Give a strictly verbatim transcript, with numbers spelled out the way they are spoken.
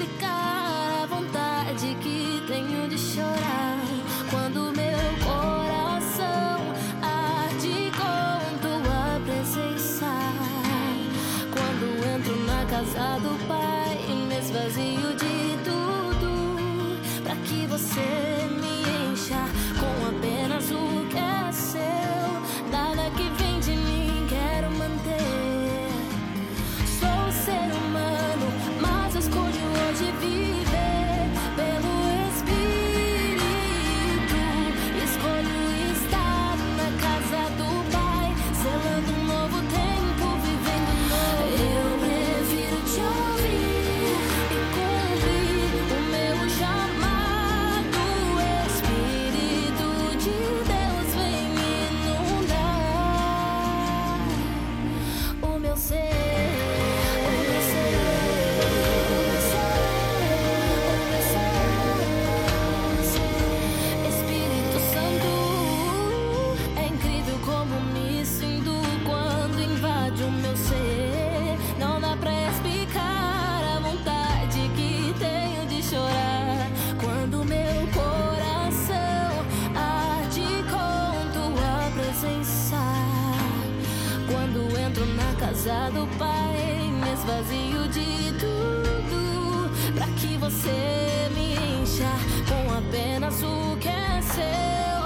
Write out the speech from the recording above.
explicar a vontade que tenho de chorar quando meu coração arde com tua presença. Quando entro na casa do Pai, me esvazio de tudo, pra que você me encha com apenas o que é seu. Nada que vem de mim quero manter. Sou ser humano, mas escolho hoje viver pelo Espírito. Escolho estar na casa do Pai, selando um novo tempo, vivendo novo. Eu prefiro te ouvir e cumprir o meu chamado. Espírito de Deus, vem me inundar o meu ser. Não dá pra explicar a vontade que tenho de chorar quando meu coração arde com tua presença. Quando entro na casa do Pai, me esvazio de tudo, pra que você me encha com apenas o que é seu.